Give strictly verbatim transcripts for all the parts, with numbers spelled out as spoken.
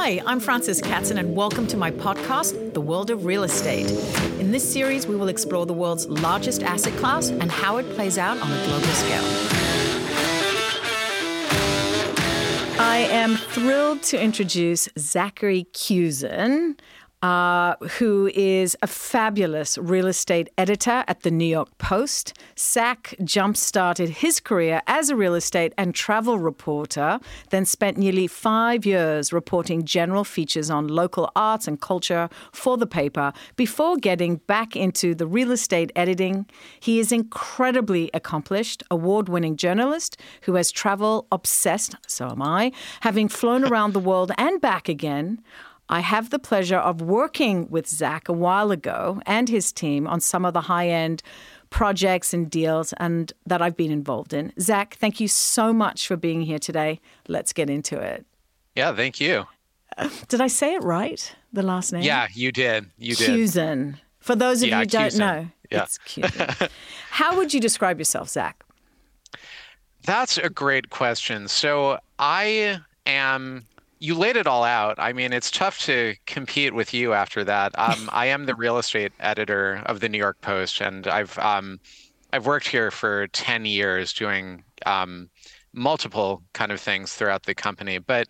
Hi, I'm Frances Katzen, and welcome to my podcast, The World of Real Estate. In this series, we will explore the world's largest asset class and how it plays out on a global scale. I am thrilled to introduce Zachary Cusin, Uh, who is a fabulous real estate editor at the New York Post. Zach jump-started his career as a real estate and travel reporter, then spent nearly five years reporting general features on local arts and culture for the paper before getting back into the real estate editing. He is incredibly accomplished, award-winning journalist who has travel obsessed, so am I, having flown around the world and back again. I have the pleasure of working with Zach a while ago and his team on some of the high-end projects and deals and that I've been involved in. Zach, thank you so much for being here today. Let's get into it. Yeah, thank you. Uh, did I say it right, the last name? Yeah, you did. You did. Cusin. For those of yeah, you who don't Cusin. know, yeah. It's Cusin. How would you describe yourself, Zach? That's a great question. So I am... You laid it all out. I mean, it's tough to compete with you after that. Um, I am the real estate editor of the New York Post, and I've um, I've worked here for ten years doing um, multiple kind of things throughout the company. But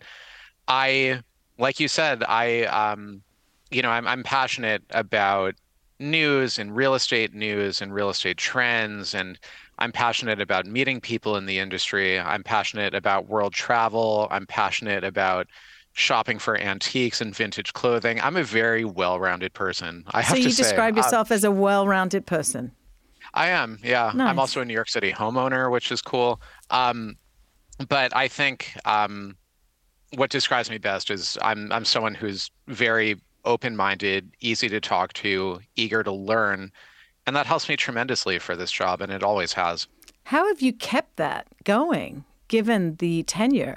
I, like you said, I um, you know, I'm I'm passionate about news and real estate news and real estate trends, and I'm passionate about meeting people in the industry. I'm passionate about world travel. I'm passionate about shopping for antiques and vintage clothing. I'm a very well-rounded person, I have so to say. So you describe yourself uh, as a well-rounded person? I am, yeah. Nice. I'm also a New York City homeowner, which is cool. Um, but I think um, what describes me best is I'm I'm someone who's very open-minded, easy to talk to, eager to learn. And that helps me tremendously for this job, and it always has. How have you kept that going, given the tenure?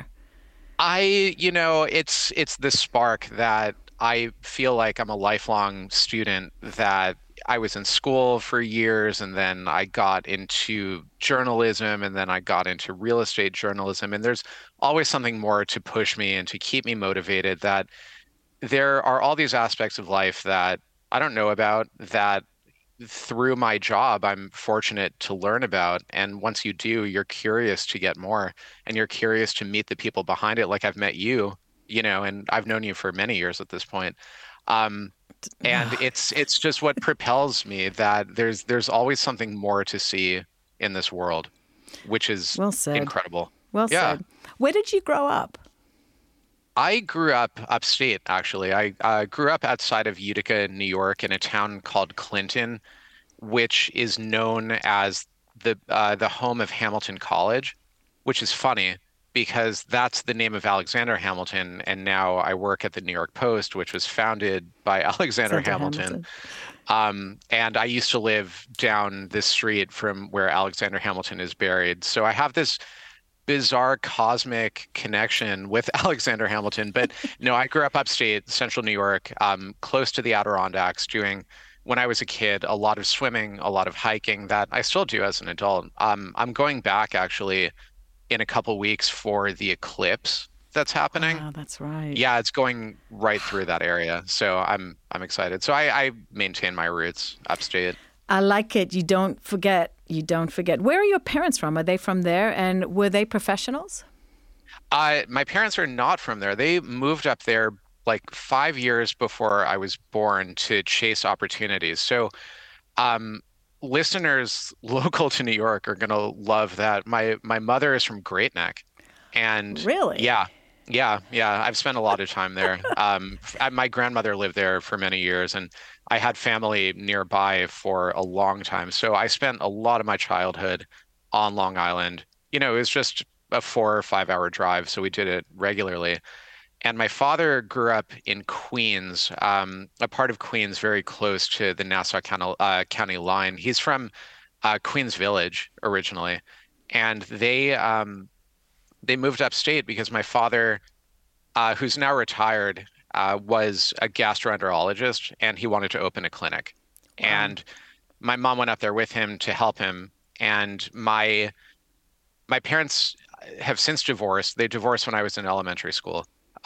I, you know, it's it's the spark that I feel like I'm a lifelong student, that I was in school for years, and then I got into journalism, and then I got into real estate journalism. And there's always something more to push me and to keep me motivated, that there are all these aspects of life that I don't know about, that through my job, I'm fortunate to learn about. And once you do, you're curious to get more, and you're curious to meet the people behind it. Like I've met you, you know, and I've known you for many years at this point. Um, and it's it's just what propels me, that there's there's always something more to see in this world, which is well said. Incredible. Well yeah. said. Where did you grow up? I grew up upstate, actually. I uh, grew up outside of Utica, New York, in a town called Clinton, which is known as the uh, the home of Hamilton College, which is funny because that's the name of Alexander Hamilton. And now I work at the New York Post, which was founded by Alexander Hamilton. Hamilton. Um, and I used to live down this street from where Alexander Hamilton is buried. So I have this bizarre cosmic connection with Alexander Hamilton. But no, I grew up upstate, central New York, um, close to the Adirondacks, doing, when I was a kid, a lot of swimming, a lot of hiking that I still do as an adult. Um, I'm going back actually in a couple weeks for the eclipse that's happening. Oh, that's right. Yeah, it's going right through that area. So I'm I'm excited. So I, I maintain my roots upstate. I like it. You don't forget. You don't forget. Where are your parents from? Are they from there? And were they professionals? Uh, my parents are not from there. They moved up there like five years before I was born to chase opportunities. So um, listeners local to New York are going to love that. My my mother is from Great Neck. And really? Yeah. Yeah. Yeah. I've spent a lot of time there. Um, my grandmother lived there for many years, and I had family nearby for a long time. So I spent a lot of my childhood on Long Island. You know, it was just a four or five hour drive. So we did it regularly. And my father grew up in Queens, um, a part of Queens very close to the Nassau County, uh, County line. He's from uh, Queens Village originally. And they um, they moved upstate because my father, uh, who's now retired, uh, was a gastroenterologist, and he wanted to open a clinic. Wow. And my mom went up there with him to help him. And my my parents have since divorced. They divorced when I was in elementary school.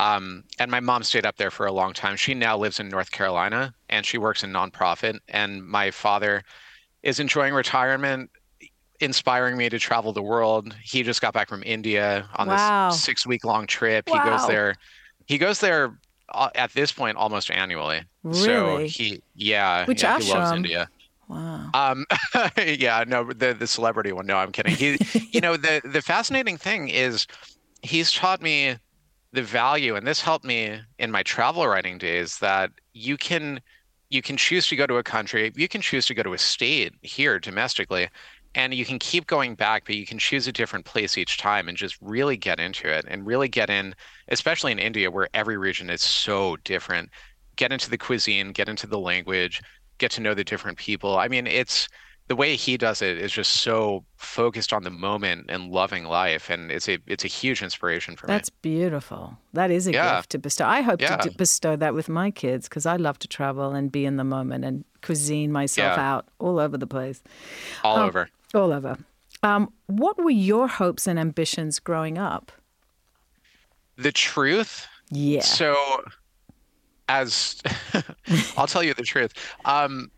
Um, and my mom stayed up there for a long time. She now lives in North Carolina and she works in nonprofit. And my father is enjoying retirement, inspiring me to travel the world. He just got back from India on this Wow. six week long trip. He goes Wow. there, he goes there uh, at this point almost annually. So Really? he, yeah, Which yeah, he loves ashram? India. Wow. Um, yeah, no, the the celebrity one. No, I'm kidding. He, you know, the the fascinating thing is he's taught me the value, and this helped me in my travel writing days, that you can you can choose to go to a country, you can choose to go to a state here domestically, and you can keep going back, but you can choose a different place each time and just really get into it and really get in, especially in India, where every region is so different. Get into the cuisine, get into the language, get to know the different people. I mean, it's the way he does it is just so focused on the moment and loving life, and it's a it's a huge inspiration for me. That's beautiful. That is a Yeah, gift to bestow. I hope to yeah, d- bestow that with my kids because I love to travel and be in the moment and cuisine myself yeah, out all over the place, all um, over. all over. Um, what were your hopes and ambitions growing up? The truth. Yeah. So as I'll tell you the truth. Um,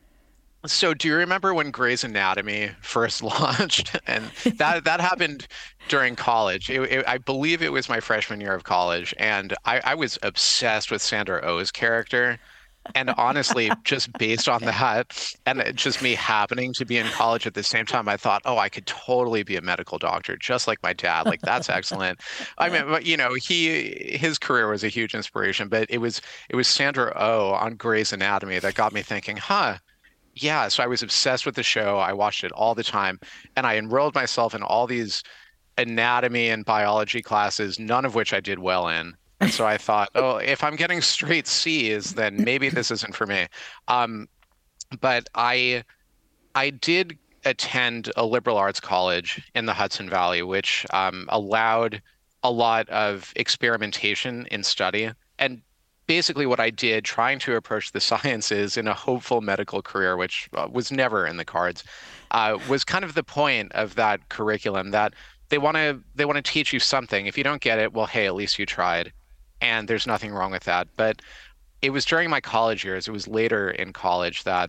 so do you remember when Grey's Anatomy first launched? And that that happened during college. It, it, I believe it was my freshman year of college, and I, I was obsessed with Sandra Oh's character. And honestly, just based on that, and it just me happening to be in college at the same time, I thought, oh, I could totally be a medical doctor, just like my dad. Like that's excellent. I mean, but, you know, he his career was a huge inspiration, but it was it was Sandra Oh on Grey's Anatomy that got me thinking, huh, yeah. So I was obsessed with the show. I watched it all the time, and I enrolled myself in all these anatomy and biology classes, none of which I did well in. And so I thought, oh, if I'm getting straight C's, then maybe this isn't for me. Um, but I I did attend a liberal arts college in the Hudson Valley, which um, allowed a lot of experimentation in study. And basically, what I did, trying to approach the sciences in a hopeful medical career, which uh, was never in the cards, uh, was kind of the point of that curriculum, that they want to they want to teach you something. If you don't get it, well, hey, at least you tried, and there's nothing wrong with that. But it was during my college years, it was later in college that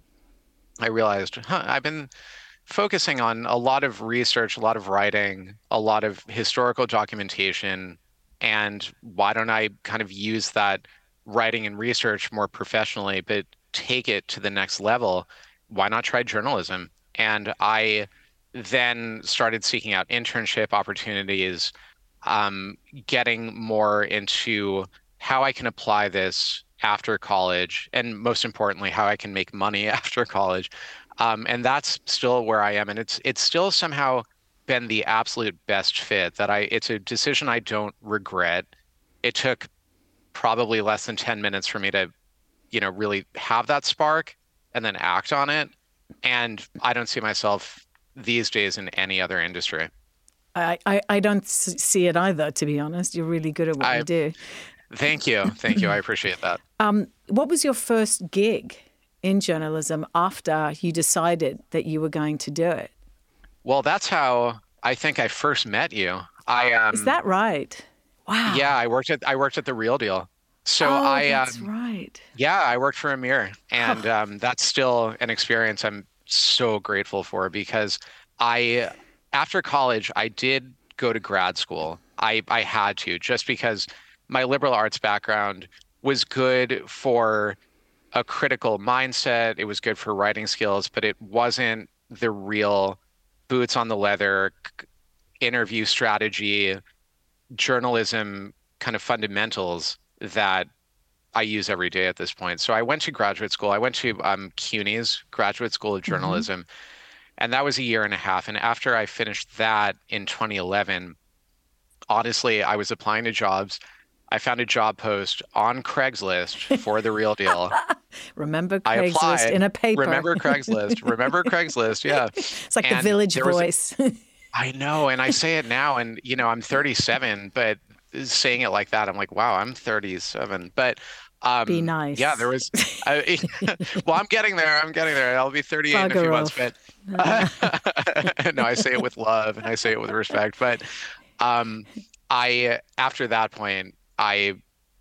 I realized, huh, I've been focusing on a lot of research, a lot of writing, a lot of historical documentation, and why don't I kind of use that writing and research more professionally, but take it to the next level? Why not try journalism? And I then started seeking out internship opportunities, um, getting more into how I can apply this after college, and most importantly, how I can make money after college. Um, and that's still where I am. And it's it's still somehow been the absolute best fit, that I it's a decision I don't regret. It took probably less than ten minutes for me to, you know, really have that spark and then act on it. And I don't see myself these days in any other industry. I, I, I don't s- see it either, to be honest. You're really good at what I you do. Thank you. Thank you. I appreciate that. Um, what was your first gig in journalism after you decided that you were going to do it? Well, that's how I think I first met you. I Is um that right? Wow. yeah, I worked at I worked at the Real Deal. So Oh, I that's um right. yeah, I worked for Amir, and um that's still an experience I'm so grateful for, because I after college I did go to grad school. I I had to, just because my liberal arts background was good for a critical mindset. It was good for writing skills, but it wasn't the real boots on the leather c- interview strategy, journalism kind of fundamentals that I use every day at this point. So I went to graduate school. I went to um, CUNY's Graduate School of Hmm. Journalism, and that was a year and a half. And after I finished that in twenty eleven, honestly, I was applying to jobs. I found a job post on Craigslist for the Real Deal. Remember I Craigslist applied. in a paper. Remember Craigslist. Remember Craigslist. Yeah. It's like the And Village there was, Voice. I know, and I say it now, and you know, I'm thirty-seven, but saying it like that, I'm like, wow, I'm thirty-seven. But Be um, yeah, there nice. was, I, well, I'm getting there. I'm getting there. I'll be thirty-eight in a few Bugger months, off. but uh, no, I say it with love and I say it with respect. But um, I, after that point, I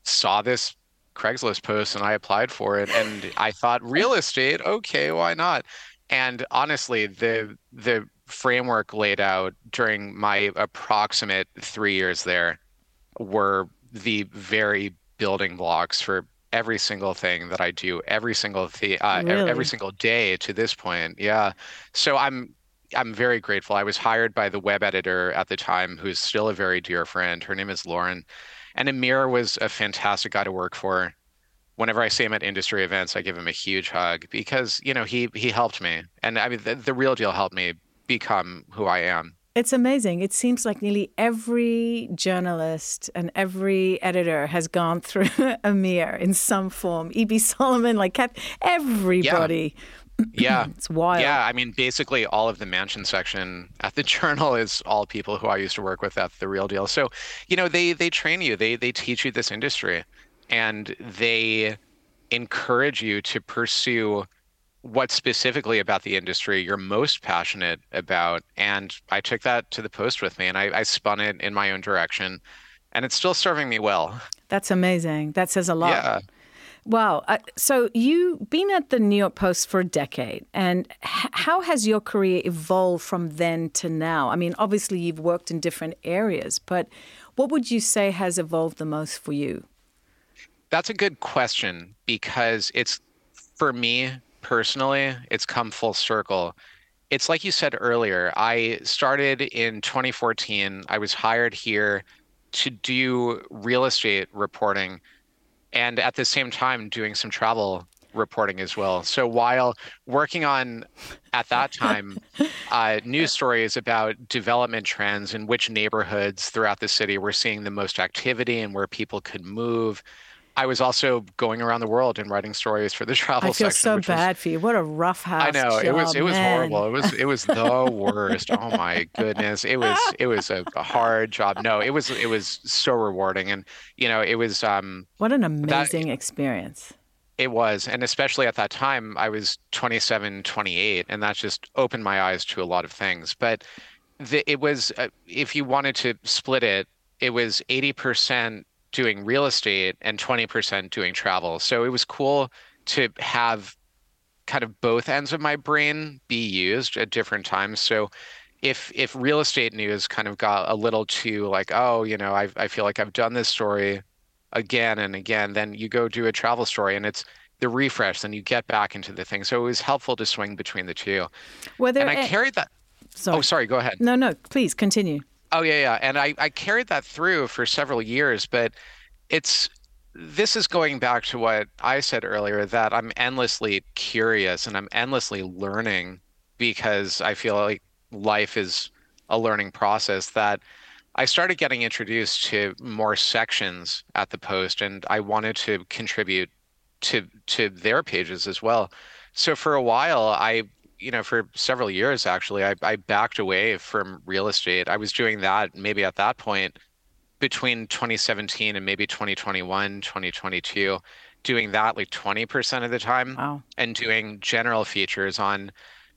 saw this Craigslist post and I applied for it. And I thought real estate, okay, why not? And honestly, the the framework laid out during my approximate three years there were the very building blocks for every single thing that I do, every single the uh, e- every Really? single day to this point. Yeah. So I'm I'm very grateful. I was hired by the web editor at the time, who's still a very dear friend. Her name is Lauren. And Amir was a fantastic guy to work for. Whenever I see him at industry events, I give him a huge hug because, you know, he he helped me. And I mean, the, the real deal helped me become who I am. It's amazing. It seems like nearly every journalist and every editor has gone through Amir in some form. E B. Solomon, like Kath- Yeah. everybody. Yeah. It's wild. Yeah. I mean, basically all of the mansion section at the Journal is all people who I used to work with at The Real Deal. So, you know, they they train you, they they teach you this industry, and they encourage you to pursue what specifically about the industry you're most passionate about. And I took that to the Post with me and I, I spun it in my own direction, and it's still serving me well. That's amazing. That says a lot. Yeah. Wow. Uh, so you've been at the New York Post for a decade. And h- how has your career evolved from then to now? I mean, obviously you've worked in different areas, but what would you say has evolved the most for you? That's a good question because it's, for me personally, it's come full circle. It's like you said earlier, I started in twenty fourteen. I was hired here to do real estate reporting and at the same time doing some travel reporting as well. So while working on, at that time, uh, news stories about development trends in which neighborhoods throughout the city were seeing the most activity and where people could move, I was also going around the world and writing stories for the I travel feel section, so which was, bad for you. What a rough I house know, it was job, it was man. horrible. It was it was the worst. Oh my goodness. It was it was a, a hard job. No, it was it was so rewarding. And you know, it was um What an that amazing experience. it was. And especially at that time, I was twenty-seven, twenty-eight, and that just opened my eyes to a lot of things. But the, it was, uh, if you wanted to split it, it was eighty percent doing real estate and twenty percent doing travel. So it was cool to have kind of both ends of my brain be used at different times. So if if real estate news kind of got a little too like, oh, you know, I I feel like I've done this story again and again, then you go do a travel story and it's the refresh, then you get back into the thing. So it was helpful to swing between the two. Were there And I a- carried that. Oh, Sorry. sorry, go ahead. No, no, please continue. Oh yeah, yeah. And I, I carried that through for several years, but it's this is going back to what I said earlier, that I'm endlessly curious and I'm endlessly learning because I feel like life is a learning process, that I started getting introduced to more sections at the Post and I wanted to contribute to to their pages as well. So for a while, I, you know, for several years actually, I, I backed away from real estate. I was doing that maybe at that point between twenty seventeen and maybe twenty twenty-one, twenty twenty-two, doing that like twenty percent of the time Wow. and doing general features on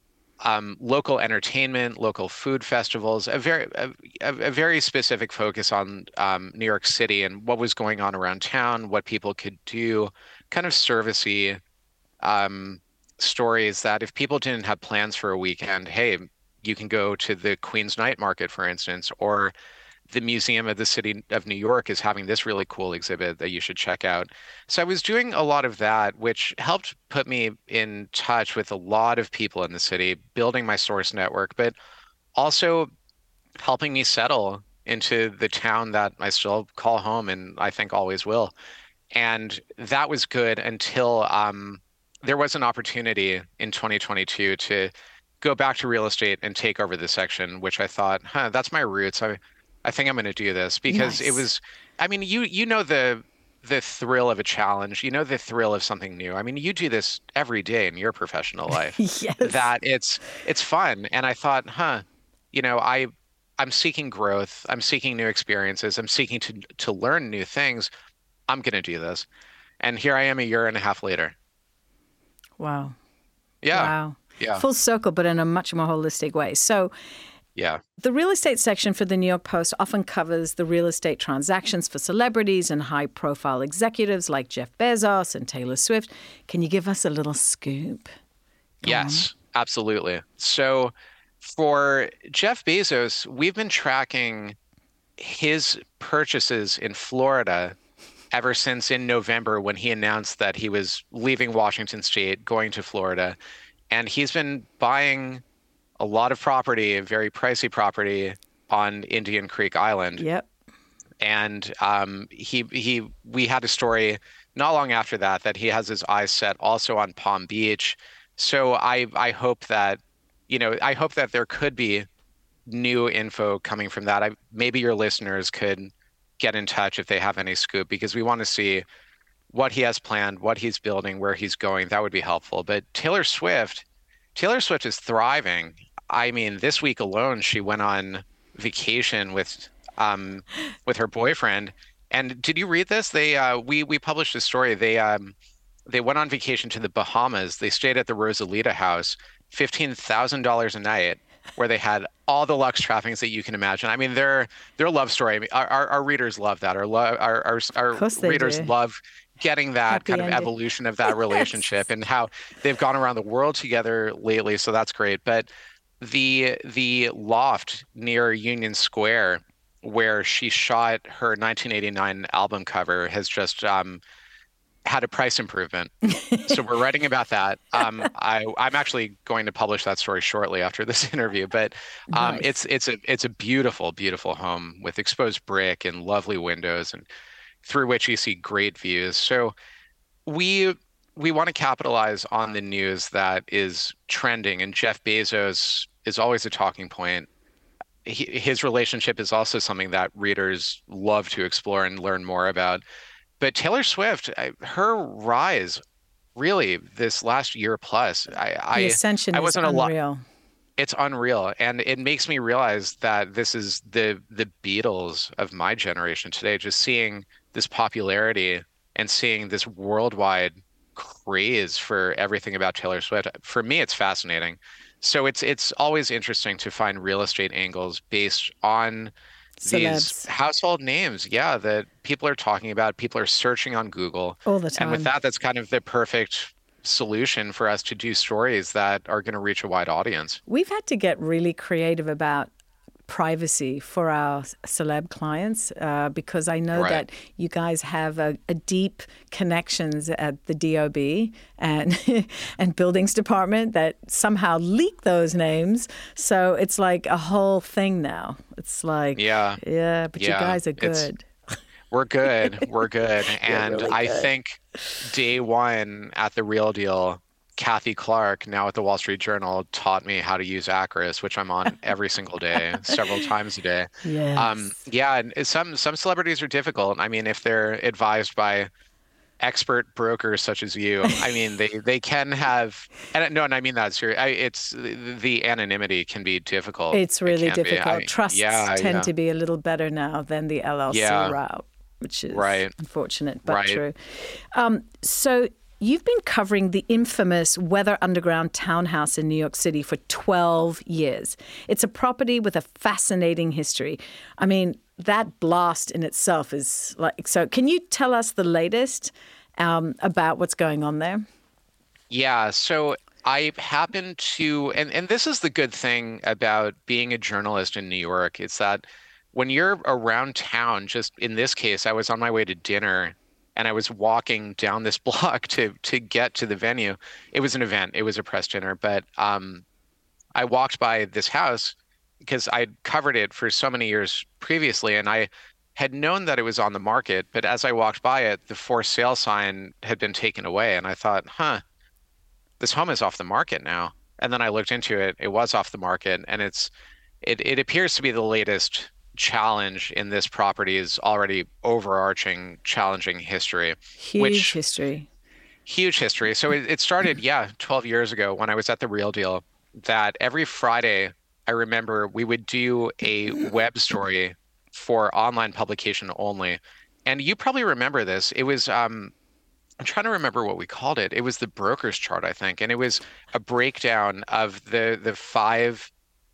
um, local entertainment, local food festivals, a very a, a very specific focus on um, New York City and what was going on around town, what people could do, kind of servicey um, stories that if people didn't have plans for a weekend, hey, you can go to the Queen's Night Market, for instance, or the Museum of the City of New York is having this really cool exhibit that you should check out. So I was doing a lot of that, which helped put me in touch with a lot of people in the city, building my source network, but also helping me settle into the town that I still call home and I think always will. And that was good until um, there was an opportunity in twenty twenty-two to go back to real estate and take over the section, which I thought, huh, that's my roots. I I think I'm going to do this because it Nice. was, I mean, you you know the the thrill of a challenge, you know the thrill of something new. I mean, you do this every day in your professional life, Yes. that it's it's fun. And I thought, huh, you know, I I'm seeking growth, I'm seeking new experiences, I'm seeking to to learn new things. I'm going to do this. And here I am a year and a half later. Wow. Yeah. Wow. Yeah. Full circle, but in a much more holistic way. So Yeah. The real estate section for the New York Post often covers the real estate transactions for celebrities and high-profile executives like Jeff Bezos and Taylor Swift. Can you give us a little scoop? Go Yes, on. Absolutely. So for Jeff Bezos, we've been tracking his purchases in Florida ever since in November when he announced that he was leaving Washington State, going to Florida. And he's been buying a lot of property, very pricey property on Indian Creek Island. Yep. And um, he he we had a story not long after that that he has his eyes set also on Palm Beach. So I I hope that, you know, I hope that there could be new info coming from that. I, maybe your listeners could get in touch if they have any scoop, because we want to see what he has planned, what he's building, where he's going. That would be helpful. But Taylor Swift, Taylor Swift is thriving. I mean, this week alone, she went on vacation with um, with her boyfriend. And did you read this? They uh, we we published a story. They um, they went on vacation to the Bahamas. They stayed at the Rosalita House, fifteen thousand dollars a night, where they had all the luxe trappings that you can imagine. I mean, their their love story. I mean, our, our our readers love that. Our lo- our our, our readers do. love getting that Happy kind ending. of evolution of that relationship Yes. and how they've gone around the world together lately. So that's great. But the the loft near Union Square, where she shot her nineteen eighty-nine album cover, has just um, had a price improvement. So we're writing about that. Um, I, I'm actually going to publish that story shortly after this interview. But um, Nice. it's it's a it's a beautiful, beautiful home with exposed brick and lovely windows, and through which you see great views. So we we want to capitalize on the news that is trending, and Jeff Bezos is always a talking point. He, his relationship is also something that readers love to explore and learn more about. But Taylor Swift, I, her rise, really, this last year plus, I, The I, ascension I is wasn't a lot. unreal. It's unreal, and it makes me realize that this is the the Beatles of my generation today. Just seeing this popularity and seeing this worldwide craze for everything about Taylor Swift. For me, it's fascinating. So it's it's always interesting to find real estate angles based on these Celebs. household names, yeah, that people are talking about, people are searching on Google. All the And with time. that, that's kind of the perfect solution for us to do stories that are going to reach a wide audience. We've had to get really creative about privacy for our celeb clients uh, because I know Right. that you guys have a, a deep connections at the D O B and and buildings department that somehow leak those names. So it's like a whole thing now. It's like, Yeah. yeah, but you Yeah. guys are It's- good. We're good. We're good. And really I good. think day one at The Real Deal, Kathy Clark, now at the Wall Street Journal, taught me how to use Acris, which I'm on every single day, several times a day. Yes. Um, yeah, and some some celebrities are difficult. I mean, if they're advised by expert brokers such as you, I mean, they they can have, and no, and I mean that serious. I, it's the, the anonymity can be difficult. It's It really can be. difficult. I- Trusts yeah, tend yeah. to be a little better now than the L L C Yeah. route, which is Right. unfortunate but Right. true. Um, so you've been covering the infamous Weather Underground townhouse in New York City for twelve years. It's a property with a fascinating history. I mean, that blast in itself is like, so can you tell us the latest um, about what's going on there? Yeah, so I happen to, and, and this is the good thing about being a journalist in New York, it's that when you're around town, just in this case, I was on my way to dinner and I was walking down this block to to get to the venue. It was an event, it was a press dinner, but um, I walked by this house because I'd covered it for so many years previously, and I had known that it was on the market, but as I walked by it, the for sale sign had been taken away, and I thought, huh, this home is off the market now. And then I looked into it, it was off the market, and it's it it appears to be the latest challenge in this property's already overarching challenging history. Huge Which- history. Huge history. So it, it started, yeah, twelve years ago when I was at The Real Deal, that every Friday, I remember we would do a web story for online publication only. And you probably remember this. It was, um, I'm trying to remember what we called it. It was the broker's chart, I think. And it was a breakdown of the the five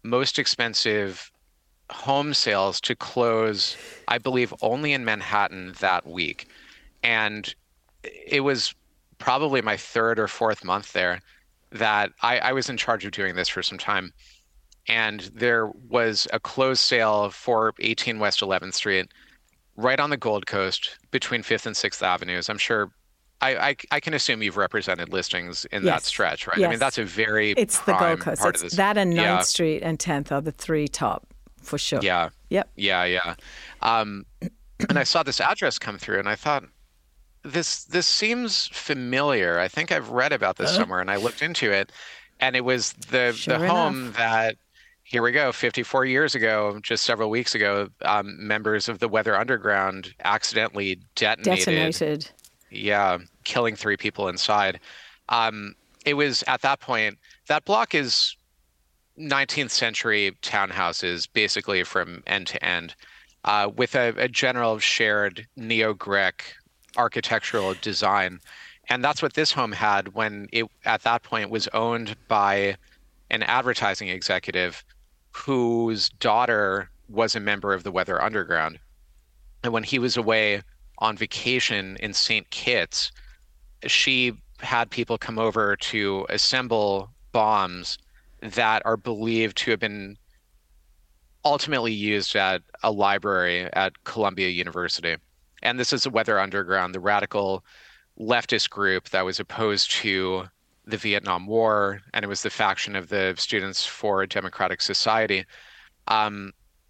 most expensive home sales to close, I believe, only in Manhattan that week. And it was probably my third or fourth month there that I, I was in charge of doing this for some time. And there was a closed sale for eighteen West eleventh Street right on the Gold Coast between fifth and sixth Avenues. I'm sure I, I, I can assume you've represented listings in that Yes. stretch, right? I mean, Yes. that's a very It's the Gold prime Coast. part It's of this. that and Ninth Yeah, Street and tenth are the three top for sure. yeah, Yep. yeah, yeah. Um, and I saw this address come through, and I thought, this this seems familiar. I think I've read about this somewhere, and I looked into it, and it was the the Sure home enough. that, here we go, fifty-four years ago, just several weeks ago, um, members of the Weather Underground accidentally detonated. Detonated. Yeah, killing three people inside. Um, it was at that point, that block is nineteenth century townhouses, basically from end to end, uh, with a, a general shared neo-Grecc architectural design. And that's what this home had when it, at that point, was owned by an advertising executive whose daughter was a member of the Weather Underground. And when he was away on vacation in Saint Kitts, she had people come over to assemble bombs that are believed to have been ultimately used at a library at Columbia University. And this is the Weather Underground, the radical leftist group that was opposed to the Vietnam War, and it was the faction of the Students for a Democratic Society. Um,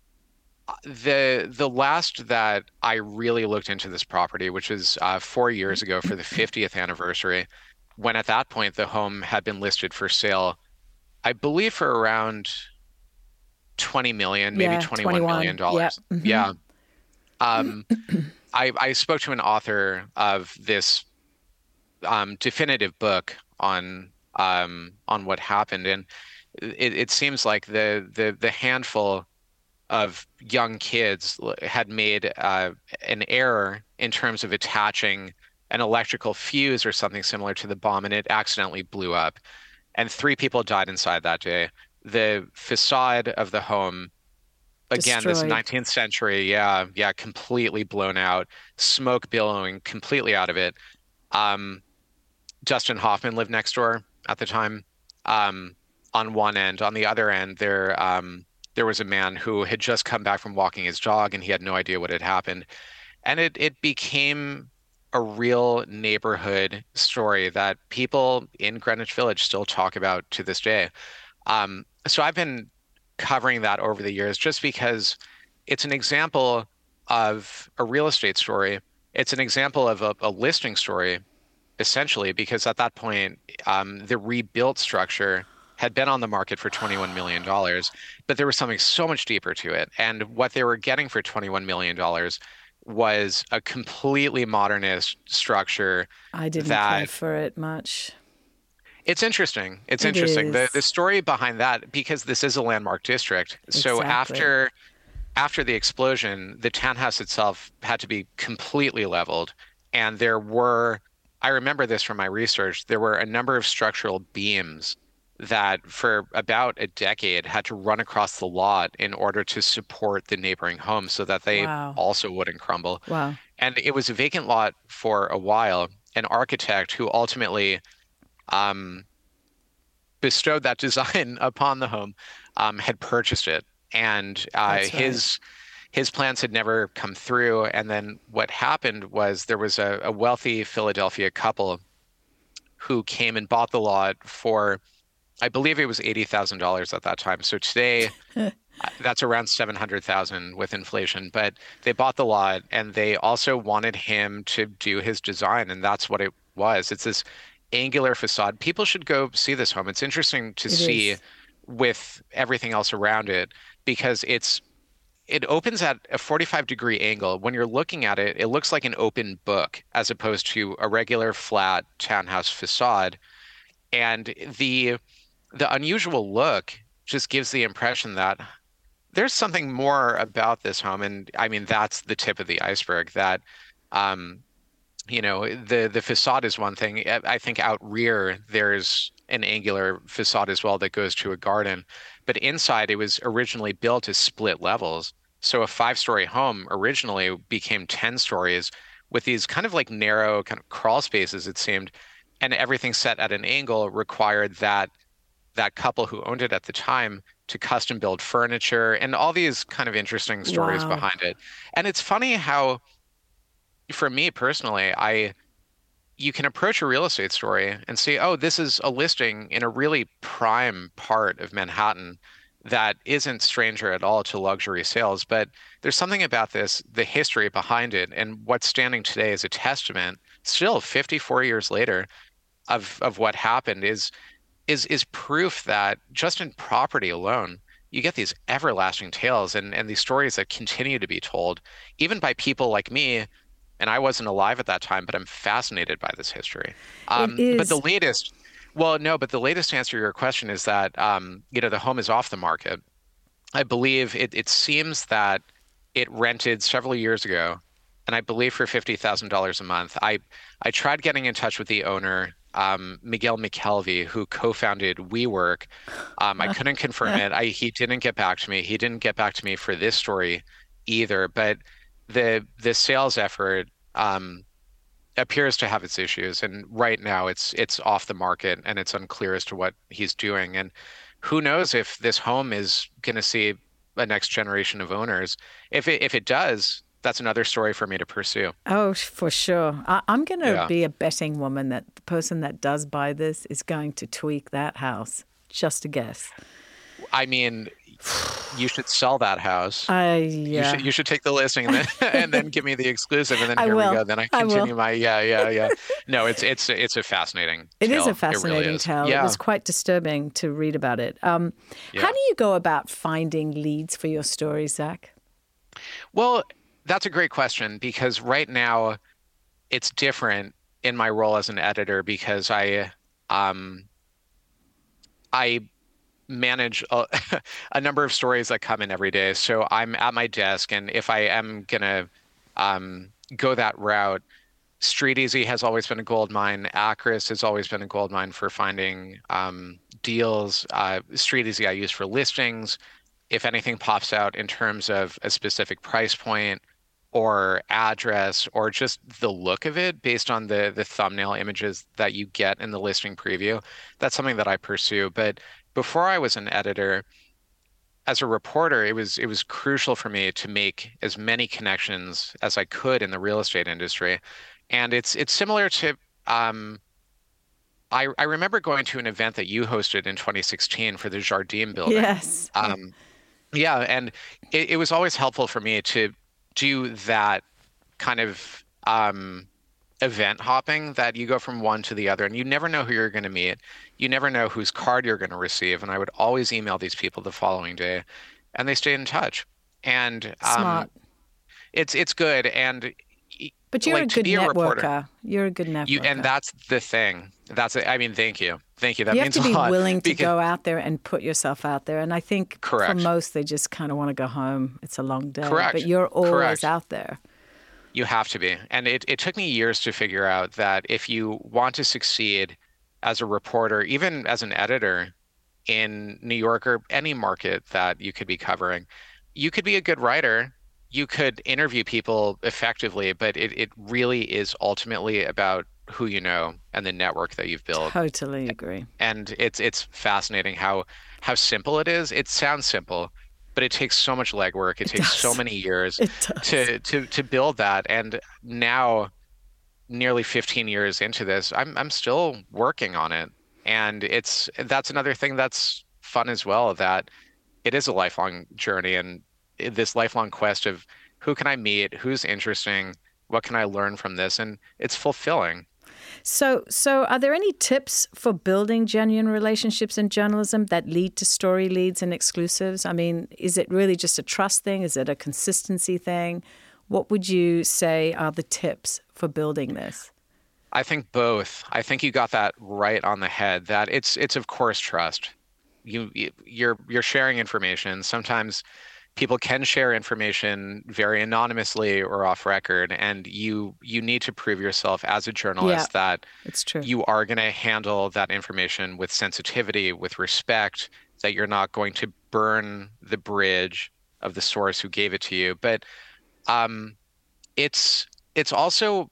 the the last that I really looked into this property, which was uh, four years ago for the fiftieth anniversary, when at that point the home had been listed for sale, I believe for around twenty million, maybe Yeah, twenty-one million twenty-one. Yep. dollars. Hmm. Yeah. Um, I I spoke to an author of this um, definitive book on um, on what happened, and it, it seems like the the the handful of young kids had made uh, an error in terms of attaching an electrical fuse or something similar to the bomb, and it accidentally blew up. And three people died inside that day. The facade of the home, again, this Destroyed. nineteenth century, yeah, yeah, completely blown out, smoke billowing completely out of it. Um, Dustin Hoffman lived next door at the time. Um, on one end, on the other end, there um, there was a man who had just come back from walking his dog, and he had no idea what had happened. And it it became a real neighborhood story that people in Greenwich Village still talk about to this day. Um, so I've been covering that over the years just because it's an example of a real estate story. It's an example of a, a listing story, essentially, because at that point, um, the rebuilt structure had been on the market for twenty-one million dollars, but there was something so much deeper to it. And what they were getting for twenty-one million dollars was a completely modernist structure I didn't care that for it much. it's interesting. It's It interesting. The the is. story behind that, because this is a landmark district. So Exactly. after after the explosion, the townhouse itself had to be completely leveled. And there were, I remember this from my research, there were a number of structural beams that for about a decade had to run across the lot in order to support the neighboring homes so that they Wow. also wouldn't crumble. Wow. And it was a vacant lot for a while. An architect who ultimately um, bestowed that design upon the home um, had purchased it, and uh, That's right. his his plans had never come through. And then what happened was there was a, a wealthy Philadelphia couple who came and bought the lot for, I believe it was eighty thousand dollars at that time. So today, uh, that's around seven hundred thousand with inflation. But they bought the lot, and they also wanted him to do his design, and that's what it was. It's this angular facade. People should go see this home. It's interesting to It see is. with everything else around it because it's it opens at a forty-five degree angle. When you're looking at it, it looks like an open book as opposed to a regular flat townhouse facade. And the the unusual look just gives the impression that there's something more about this home. And I mean, that's the tip of the iceberg that um, you know, the the facade is one thing. I I think out rear there's an angular facade as well that goes to a garden. But inside, it was originally built as split levels. So a five-story home originally became ten stories with these kind of like narrow kind of crawl spaces, it seemed, and everything set at an angle required that that couple who owned it at the time to custom build furniture and all these kind of interesting stories Wow. behind it. And it's funny how, for me personally, I you can approach a real estate story and see, oh, this is a listing in a really prime part of Manhattan that isn't stranger at all to luxury sales. But there's something about this, the history behind it, and what's standing today as a testament, still fifty-four years later, of of what happened is is is proof that just in property alone, you get these everlasting tales and and these stories that continue to be told, even by people like me. And I wasn't alive at that time, but I'm fascinated by this history. It Um, but the is. latest, well, no, but the latest answer to your question is that um, you know, the home is off the market. I believe it, it seems that it rented several years ago, and I believe for fifty thousand dollars a month. I I tried getting in touch with the owner, um, Miguel McKelvey, who co-founded WeWork. Um, I couldn't confirm it. I He didn't get back to me. He didn't get back to me for this story either. But the the sales effort um, appears to have its issues, and right now it's it's off the market, and it's unclear as to what he's doing. And who knows if this home is going to see a next generation of owners. If it if it does, that's another story for me to pursue. Oh, for sure. I, I'm going to Yeah. be a betting woman that the person that does buy this is going to tweak that house. Just a guess. I mean, you should sell that house. I You should yeah. you should take the listing and then and then give me the exclusive, and then I here we will. go. Then I I will. continue my yeah yeah yeah. No, it's it's it's a fascinating It is a tale. It really fascinating is. tale. It Yeah, was quite disturbing to read about it. Um, how yeah. do you go about finding leads for your stories, Zach? Well, that's a great question because right now it's different in my role as an editor because I um I manage a, a number of stories that come in every day. So I'm at my desk, and if I am gonna um, go that route, StreetEasy has always been a gold mine. Acris has always been a gold mine for finding um, deals. Uh, StreetEasy I use for listings. If anything pops out in terms of a specific price point or address or just the look of it based on the the thumbnail images that you get in the listing preview, that's something that I pursue. But before I was an editor, as a reporter, it was it was crucial for me to make as many connections as I could in the real estate industry. And it's it's similar to um, I I remember going to an event that you hosted in twenty sixteen for the Jardine building. Yes. Um, yeah, and it, it was always helpful for me to do that kind of um, event hopping that you go from one to the other, and you never know who you're going to meet. You never know whose card you're going to receive. And I would always email these people the following day, and they stayed in touch. And um, Smart. it's it's good. And y- But you're a like to good be a reporter, networker. You're a good you and networker. that's the thing. That's it. I mean, thank you, thank you. That You have means to a be lot willing to because go out there and put yourself out there. And I think for correct, most, they just kind of want to go home. It's a long day, but correct, you're always correct. out there. You have to be. And it, it took me years to figure out that if you want to succeed as a reporter, even as an editor in New York or any market that you could be covering, you could be a good writer. You could interview people effectively, but it, it really is ultimately about who you know and the network that you've built. Totally agree. And it's it's fascinating how how simple it is. It sounds simple, but it takes so much legwork. It It takes so does. many years It does. to to to build that. And now, nearly fifteen years into this, I'm I'm still working on it. And it's that's another thing that's fun as well, that it is a lifelong journey and this lifelong quest of who can I meet, who's interesting, what can I learn from this? And it's fulfilling. So, so are there any tips for building genuine relationships in journalism that lead to story leads and exclusives? I mean, is it really just a trust thing? Is it a consistency thing? What would you say are the tips for building this? I think both. I think you got that right on the head, that it's it's of course trust. You you- you're you're sharing information. Sometimes people can share information very anonymously or off record, and you you need to prove yourself as a Yeah, journalist that it's true. you are going to handle that information with sensitivity, with respect, that you're not going to burn the bridge of the source who gave it to you. But um, it's it's also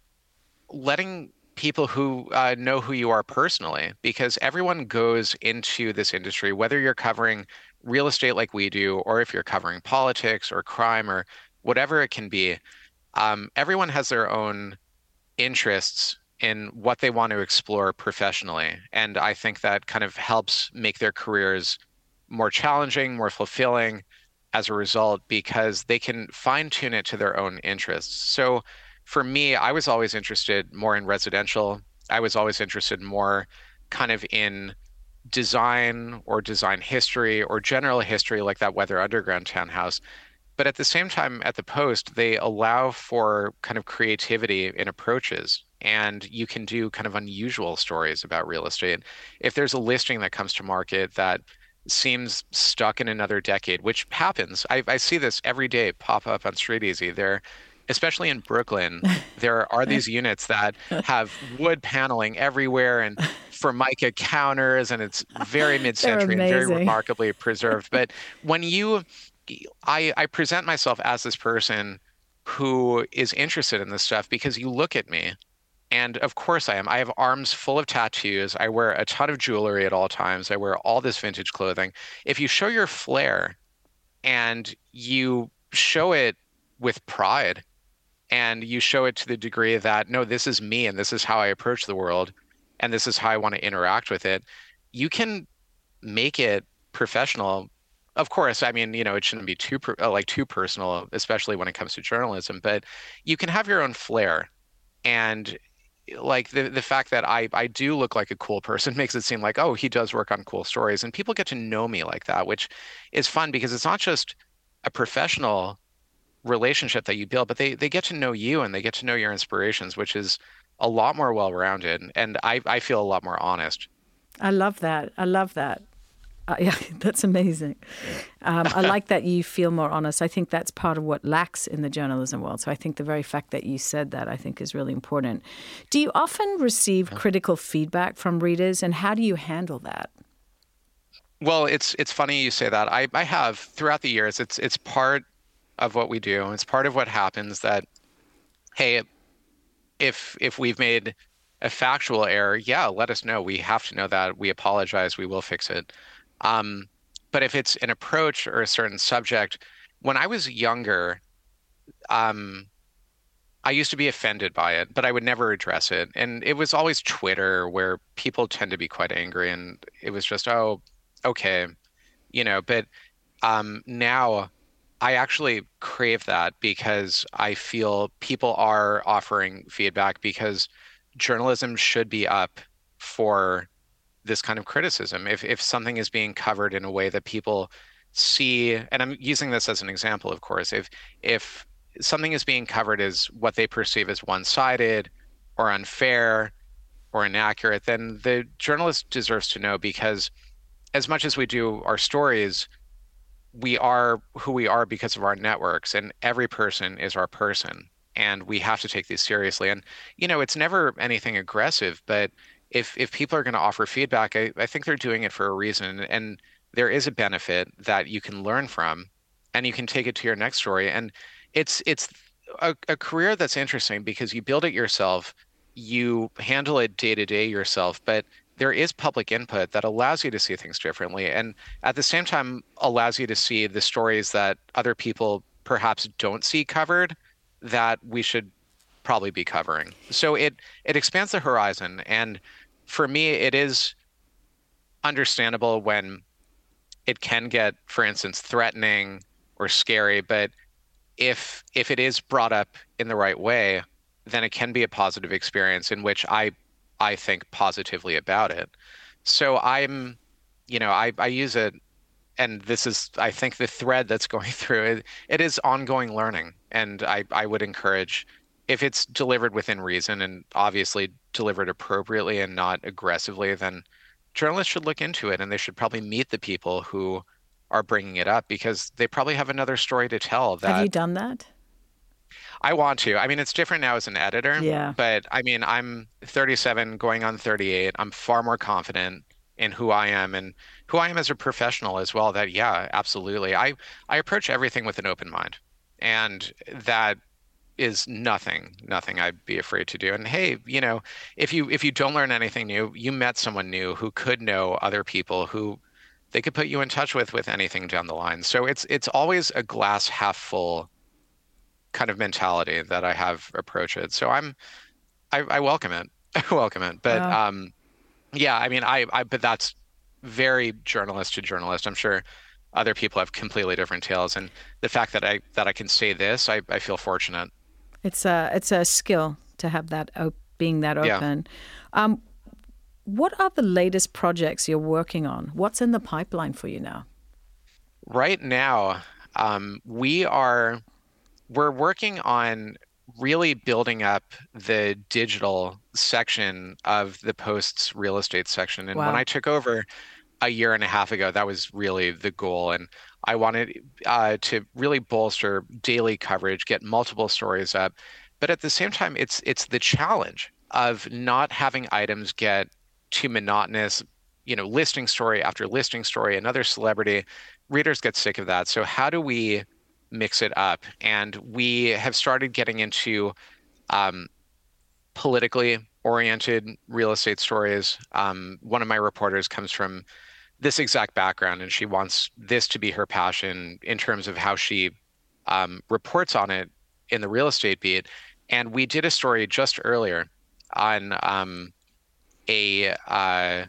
letting people who uh, know who you are personally, because everyone goes into this industry, whether you're covering real estate like we do, or if you're covering politics or crime or whatever it can be, um, everyone has their own interests in what they want to explore professionally. And I think that kind of helps make their careers more challenging, more fulfilling as a result, because they can fine tune it to their own interests. So for me, I was always interested more in residential. I was always interested more kind of in design or design history or general history, like that Weather Underground townhouse. But at the same time, at the Post, they allow for kind of creativity in approaches. And you can do kind of unusual stories about real estate. If there's a listing that comes to market that seems stuck in another decade, which happens, I, I see this every day pop up on StreetEasy. There, especially in Brooklyn, there are these units that have wood paneling everywhere and Formica counters, and it's very They're mid-century and very amazing. remarkably preserved. But when you I, I present myself as this person who is interested in this stuff because you look at me, and of course I am. I have arms full of tattoos. I wear a ton of jewelry at all times. I wear all this vintage clothing. If you show your flair and you show it with pride and you show it to the degree that, no, this is me and this is how I approach the world and this is how I want to interact with it, you can make it professional. Of course, I mean, you know, it shouldn't be too per, uh, like too personal, especially when it comes to journalism, but you can have your own flair. And like the the fact that I I do look like a cool person makes it seem like, oh, he does work on cool stories. And people get to know me like that, which is fun because it's not just a professional relationship that you build, but they they get to know you and they get to know your inspirations, which is a lot more well-rounded. And I I feel a lot more honest. I love that. I love that. Uh, yeah, that's amazing. Um, I like that you feel more honest. I think that's part of what lacks in the journalism world. So I think the very fact that you said that, I think, is really important. Do you often receive critical feedback from readers, and how do you handle that? Well, it's it's funny you say that. I I have throughout the years. It's it's part of what we do. It's part of what happens that, hey, if if we've made a factual error, yeah, let us know. We have to know that. We apologize. We will fix it. Um, but if it's an approach or a certain subject, when I was younger, um, I used to be offended by it, but I would never address it. And it was always Twitter where people tend to be quite angry, and it was just, oh, okay, you know. But um, now I actually crave that because I feel people are offering feedback because journalism should be up for this kind of criticism. If if something is being covered in a way that people see, and I'm using this as an example, of course, if if something is being covered as what they perceive as one-sided or unfair or inaccurate, then the journalist deserves to know, because as much as we do our stories, we are who we are because of our networks, and every person is our person. And we have to take these seriously. And, you know, it's never anything aggressive, but if if people are going to offer feedback, I, I think they're doing it for a reason. And there is a benefit that you can learn from, and you can take it to your next story. And it's it's a, a career that's interesting because you build it yourself, you handle it day to day yourself, but there is public input that allows you to see things differently, and at the same time allows you to see the stories that other people perhaps don't see covered that we should probably be covering. So it it expands the horizon. And for me, it is understandable when it can get, for instance, threatening or scary, but if if it is brought up in the right way, then it can be a positive experience in which I I think positively about it. So I'm, you know, I, I use it, and this is, I think, the thread that's going through it. It is ongoing learning. And I, I would encourage, if it's delivered within reason and obviously delivered appropriately and not aggressively, then journalists should look into it, and they should probably meet the people who are bringing it up because they probably have another story to tell Have you that done that? I want to. I mean, it's different now as an editor, Yeah. but I mean, I'm thirty-seven going on thirty-eight. I'm far more confident in who I am and who I am as a professional as well, that yeah, absolutely. I I approach everything with an open mind. And that is nothing, nothing I'd be afraid to do. And hey, you know, if you if you don't learn anything new, you met someone new who could know other people who they could put you in touch with with anything down the line. So it's it's always a glass half full kind of mentality that I have approach it. So I'm I, I welcome it. I welcome it. But Wow. um yeah, I mean I I but that's very journalist to journalist. I'm sure other people have completely different tales. And the fact that I that I can say this, I, I feel fortunate. It's a it's a skill to have that op- being that Yeah. open. Um, what are the latest projects you're working on? What's in the pipeline for you now? Right now, um, we are we're working on really building up the digital section of the Post's real estate section. And when Wow. I took over a year and a half ago, that was really the goal. And I wanted uh, to really bolster daily coverage, get multiple stories up. But at the same time, it's it's the challenge of not having items get too monotonous, you know, listing story after listing story, another celebrity. Readers get sick of that. So how do we mix it up? And we have started getting into um, politically oriented real estate stories. Um, one of my reporters comes from this exact background, and she wants this to be her passion in terms of how she um, reports on it in the real estate beat. And we did a story just earlier on um, a uh,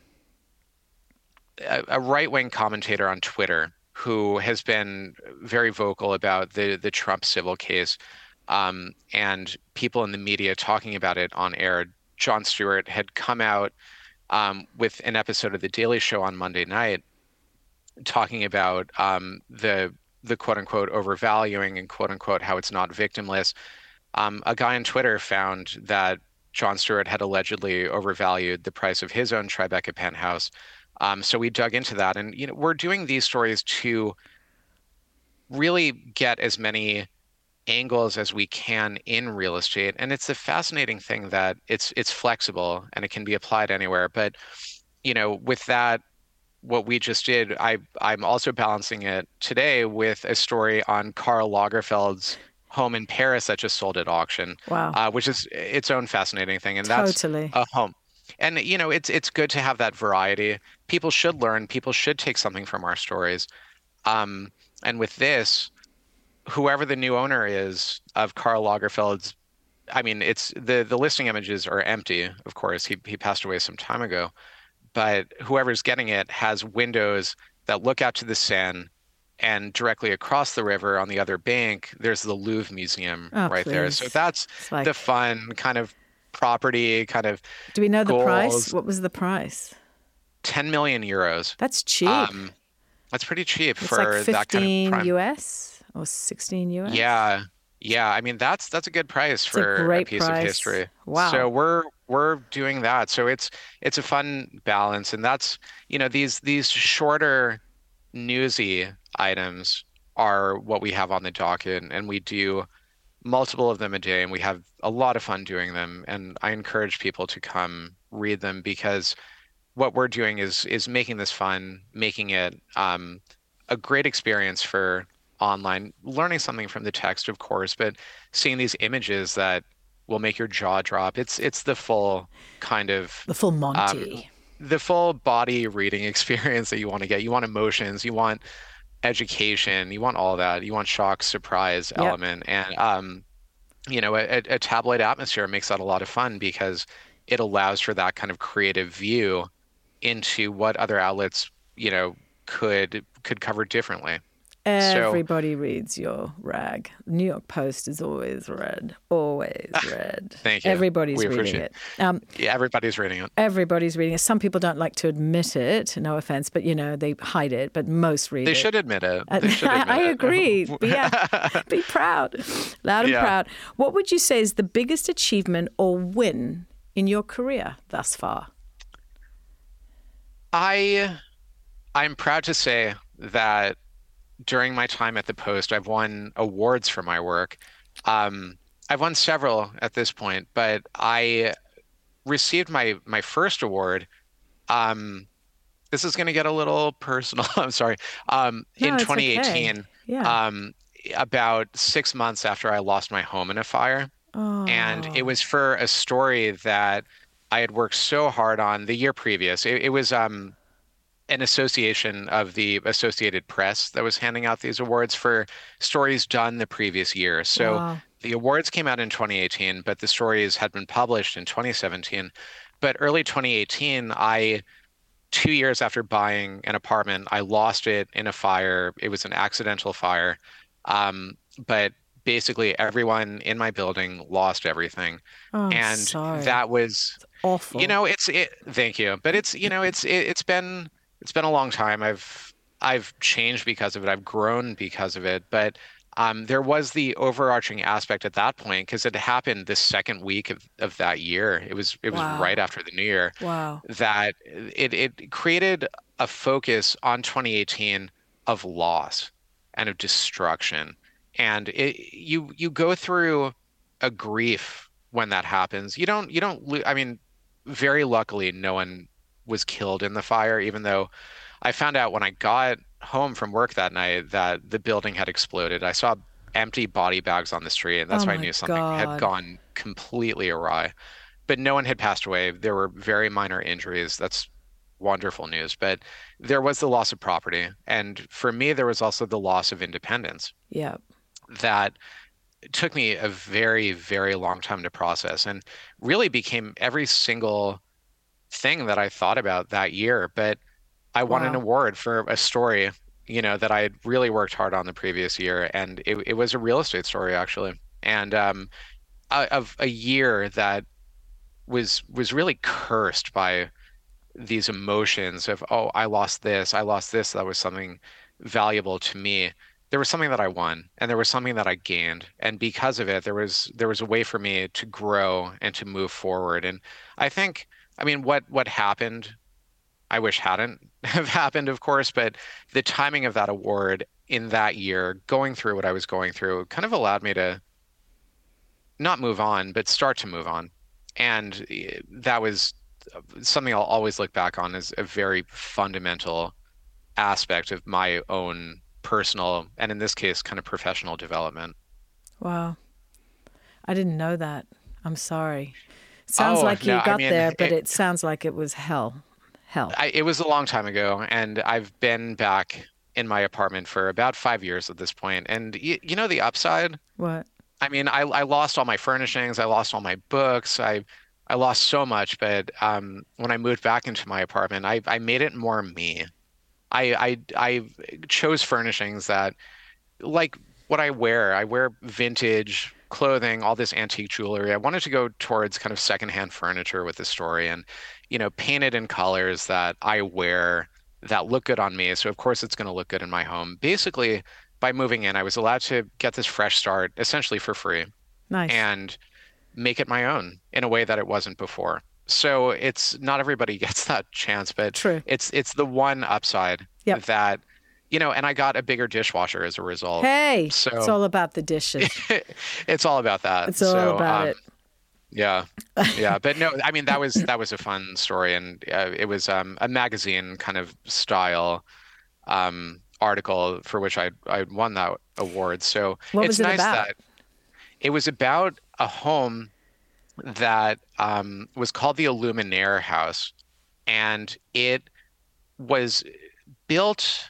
a, a right-wing commentator on Twitter who has been very vocal about the the Trump civil case, um, and people in the media talking about it on air. Jon Stewart had come out um, with an episode of The Daily Show on Monday night talking about um, the the quote unquote overvaluing and quote unquote how it's not victimless. Um, a guy on Twitter found that Jon Stewart had allegedly overvalued the price of his own Tribeca penthouse. Um, so we dug into that, and you know we're doing these stories to really get as many angles as we can in real estate. And it's a fascinating thing that it's it's flexible and it can be applied anywhere. But you know, with that, what we just did, I I'm also balancing it today with a story on Karl Lagerfeld's home in Paris that just sold at auction, Wow. uh, which is its own fascinating thing. And that's Totally. a home. And you know, it's it's good to have that variety. People should learn. People should take something from our stories. Um, and with this, whoever the new owner is of Karl Lagerfeld's, I mean, it's the the listing images are empty, of course. He he passed away some time ago, but whoever's getting it has windows that look out to the Seine, and directly across the river on the other bank, there's the Louvre Museum Oh, right there. So please. that's It's the like, fun kind of property, kind of do we know the price? goals. What was the price? ten million euros. That's cheap. Um, that's pretty cheap It's like for that kind of fifteen prime. U S or sixteen U S. Yeah, yeah. I mean, that's that's a good price It's a for a great piece of price. history. Wow. So we're we're doing that. So it's it's a fun balance, and that's you know these these shorter newsy items are what we have on the docket, and we do multiple of them a day, and we have a lot of fun doing them. And I encourage people to come read them because what we're doing is is making this fun, making it um, a great experience for online, learning something from the text, of course, but seeing these images that will make your jaw drop. It's it's the full kind of The full um, Monty. the full body reading experience that you want to get. You want emotions, you want education, you want all that. You want shock, surprise Yep. element, and um, you know, a, a tabloid atmosphere makes that a lot of fun because it allows for that kind of creative view into what other outlets, you know, could could cover differently. So Everybody reads your rag. New York Post is always read, always read. thank you. Everybody's We reading appreciate it. Um, Yeah, everybody's reading it. everybody's reading it. Some people don't like to admit it, no offense, but you know, they hide it, but most read They it. should admit it. Uh, They should admit I it. agree. Be, yeah, be proud, loud and Yeah. proud. What would you say is the biggest achievement or win in your career thus far? I I'm proud to say that during my time at the Post, I've won awards for my work. Um, I've won several at this point, but I received my my first award. Um, this is going to get a little personal. I'm sorry. Um, No, in it's okay. twenty eighteen, Yeah. um, about six months after I lost my home in a fire, and it Oh, was for a story that I had worked so hard on the year previous. It, it was um, an association of the Associated Press that was handing out these awards for stories done the previous year. So wow. the awards came out in twenty eighteen, but the stories had been published in twenty seventeen. But early twenty eighteen, I, two years after buying an apartment, I lost it in a fire. It was an accidental fire. Um, but basically, everyone in my building lost everything. Oh, I'm And sorry. that was, you Awful. know, it's it, thank you. But it's, you know, it's it, it's been it's been a long time. I've I've changed because of it. I've grown because of it. But um, there was the overarching aspect at that point because it happened the second week of, of that year. It was it was right Wow. after the new year Wow. that it it created a focus on twenty eighteen of loss and of destruction. And it you you go through a grief when that happens. You don't you don't lo- I mean, very luckily no one was killed in the fire, even though I found out when I got home from work that night that the building had exploded. I saw empty body bags on the street, and Oh that's why I my knew something had God. gone completely awry, but no one had passed away. There were very minor injuries. That's wonderful news. But there was the loss of property. And for me, there was also the loss of independence Yeah. that took me a very, very long time to process and really became every single thing that I thought about that year. But I won an Wow. award for a story, you know, that I had really worked hard on the previous year. And it, it was a real estate story, actually. And um, of a year that was was really cursed by these emotions of, oh, I lost this, I lost this, that was something valuable to me. There was something that I won and there was something that I gained. And because of it, there was there was a way for me to grow and to move forward. And I think, I mean, what what happened, I wish hadn't have happened, of course, but the timing of that award in that year, going through what I was going through, kind of allowed me to not move on, but start to move on. And eh, that was something I'll always look back on as a very fundamental aspect of my own personal, and in this case, kind of professional development. Wow. I didn't know that. I'm sorry. Sounds Oh, like no, you I got mean, there, but it, it sounds like it was hell. Hell. I, it was a long time ago, and I've been back in my apartment for about five years at this point. And you, you know, the upside, What? I mean, I, I lost all my furnishings, I lost all my books, I I lost so much, but um, when I moved back into my apartment, I, I made it more me. I, I I chose furnishings that like what I wear. I wear vintage clothing, all this antique jewelry. I wanted to go towards kind of secondhand furniture with the story and, you know, paint it in colors that I wear that look good on me. So of course it's going to look good in my home. Basically, by moving in, I was allowed to get this fresh start essentially for free Nice. and make it my own in a way that it wasn't before. So it's not everybody gets that chance, but True. it's it's the one upside Yep. that, you know, and I got a bigger dishwasher as a result. Hey, it's So all about the dishes. it's all about that. It's all So about um it. yeah. Yeah, but no, I mean that was that was a fun story and uh, it was um a magazine kind of style um article for which I I won that award. So What was it's it nice about? that it was about a home that um, was called the Illuminaire House, and it was built,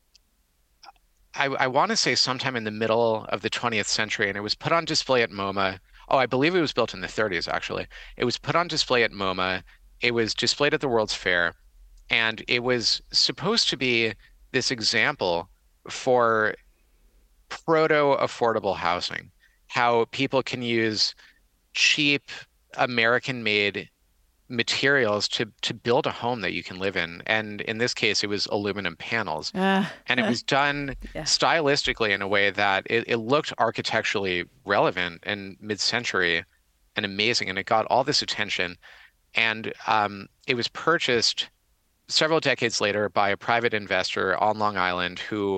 I, I want to say sometime in the middle of the twentieth century, and it was put on display at MoMA. Oh, I believe it was built in the thirties, actually. It was put on display at MoMA. It was displayed at the World's Fair, and it was supposed to be this example for proto-affordable housing, how people can use cheap American-made materials to to build a home that you can live in. And in this case, it was aluminum panels. Uh, And it was done yeah. stylistically in a way that it, it looked architecturally relevant and mid-century and amazing. And it got all this attention. And um, it was purchased several decades later by a private investor on Long Island who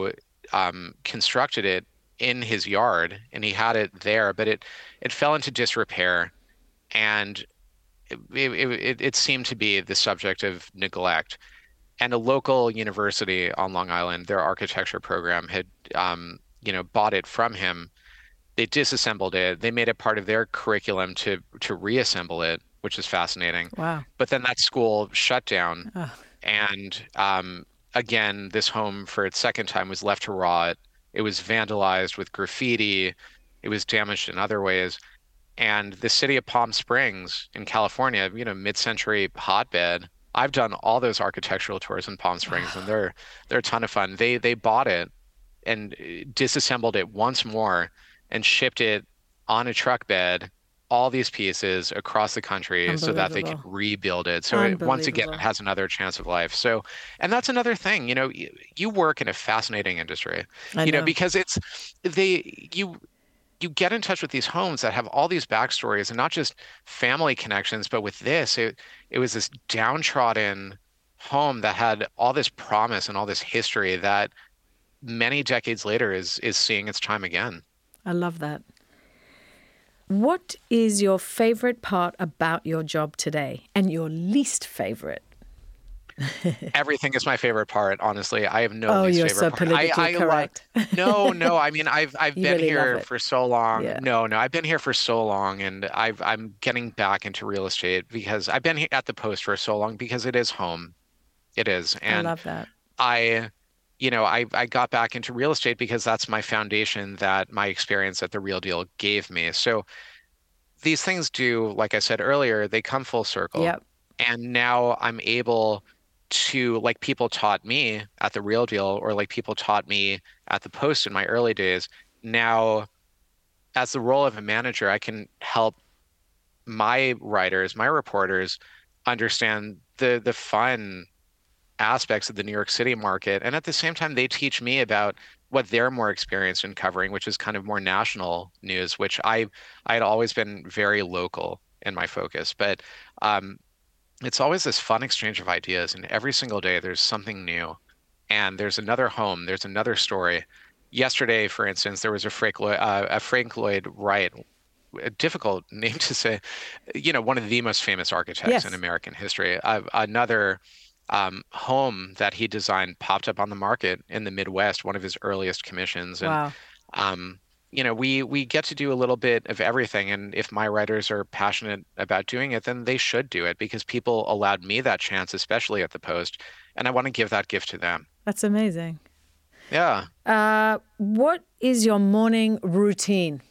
um, constructed it in his yard, and he had it there, but it it fell into disrepair, and it, it, it, it seemed to be the subject of neglect. And a local university on Long Island, their architecture program had, um, you know, bought it from him. They disassembled it. They made it part of their curriculum to to reassemble it, which is fascinating. Wow. But then that school shut down, Oh, and um, again, this home for its second time was left to rot. It was vandalized with graffiti. It was damaged in other ways. And the city of Palm Springs in California, you know, mid-century hotbed. I've done all those architectural tours in Palm Springs, and they're they're a ton of fun. They they bought it and uh, disassembled it once more and shipped it on a truck bed, all these pieces across the country so that they could unbelievable. rebuild it. So it, once again, it Unbelievable. has another chance of life. So, and that's another thing, you know, you, you work in a fascinating industry, I you know, know. because it's they you you get in touch with these homes that have all these backstories and not just family connections, but with this, it it was this downtrodden home that had all this promise and all this history that many decades later is is seeing its time again. I love that. What is your favorite part about your job today and your least favorite? Everything is my favorite part, honestly. I have no Oh, least you're favorite so part. I politically I love correct. no, no. I mean, I've I've You been really love here it. for so long. Yeah, No, no, I've been here for so long, and I've I'm getting back into real estate because I've been here at the Post for so long because it is home. It is. I And love that. I, you know, I I got back into real estate because that's my foundation that my experience at the Real Deal gave me. So these things do, like I said earlier, they come full circle. Yep. And now I'm able to, like people taught me at the Real Deal, or like people taught me at the Post in my early days. Now, as the role of a manager, I can help my writers, my reporters understand the the fun aspects of the New York City market. And at the same time, they teach me about what they're more experienced in covering, which is kind of more national news, which I I had always been very local in my focus. But um, it's always this fun exchange of ideas, and every single day there's something new. And there's another home, there's another story. Yesterday, for instance, there was a Frank Lloyd, uh, a Frank Lloyd Wright, a difficult name to say, you know, one of the most famous architects in Yes. American history. Uh, another um, home that he designed popped up on the market in the Midwest, one of his earliest commissions. And Wow. um, you know, we we get to do a little bit of everything. And if my writers are passionate about doing it, then they should do it because people allowed me that chance, especially at the Post. And I want to give that gift to them. That's amazing. Yeah. Uh, what is your morning routine?